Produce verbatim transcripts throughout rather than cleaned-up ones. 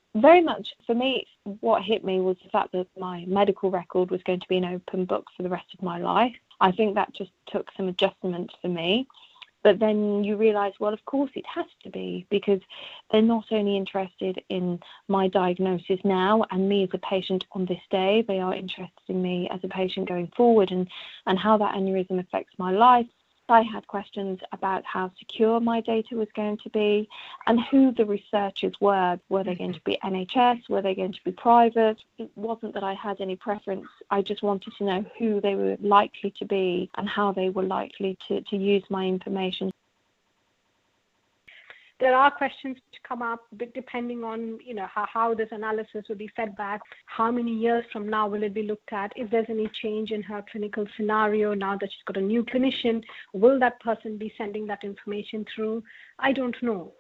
Very much. For me, what hit me was the fact that my medical record was going to be an open book for the rest of my life. I think that just took some adjustment for me. But then you realise, well, of course it has to be, because they're not only interested in my diagnosis now and me as a patient on this day, they are interested in me as a patient going forward, and, and how that aneurysm affects my life. I had questions about how secure my data was going to be and who the researchers were. Were they going to be N H S? Were they going to be private? It wasn't that I had any preference. I just wanted to know who they were likely to be and how they were likely to, to use my information. There are questions to come up, but depending on, you know, how, how this analysis will be fed back, how many years from now will it be looked at, if there's any change in her clinical scenario now that she's got a new clinician, will that person be sending that information through? I don't know.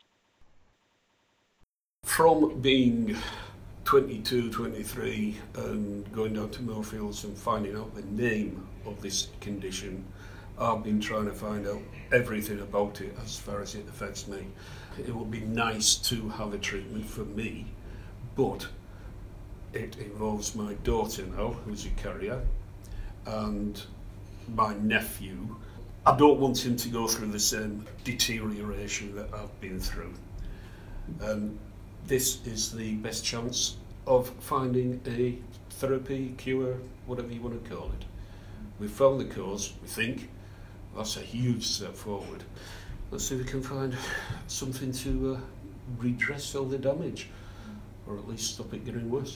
From being twenty-two, twenty-three and going down to Moorfields and finding out the name of this condition, I've been trying to find out everything about it as far as it affects me. It would be nice to have a treatment for me, but it involves my daughter now, who's a carrier, and my nephew. I don't want him to go through the same deterioration that I've been through. Um, this is the best chance of finding a therapy, cure, whatever you want to call it. We've found the cause, we think. That's a huge step forward. Let's see if we can find something to uh, redress all the damage, or at least stop it getting worse.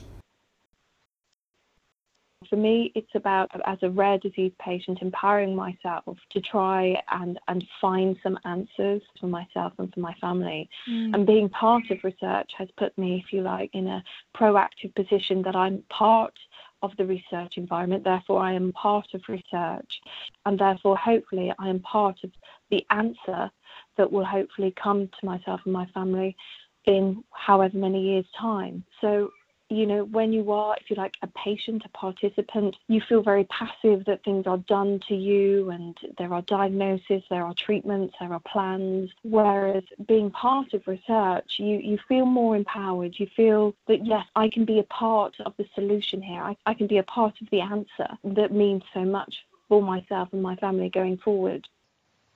For me, it's about, as a rare disease patient, empowering myself to try and, and find some answers for myself and for my family. Mm. And being part of research has put me, if you like, in a proactive position that I'm part of the research environment. Therefore, I am part of research, and therefore, hopefully, I am part of the answer that will hopefully come to myself and my family in however many years' time. So, you know, when you are, if you like, a patient, a participant, you feel very passive that things are done to you and there are diagnoses, there are treatments, there are plans. Whereas being part of research, you, you feel more empowered. You feel that, yes, I can be a part of the solution here. I, I can be a part of the answer that means so much for myself and my family going forward.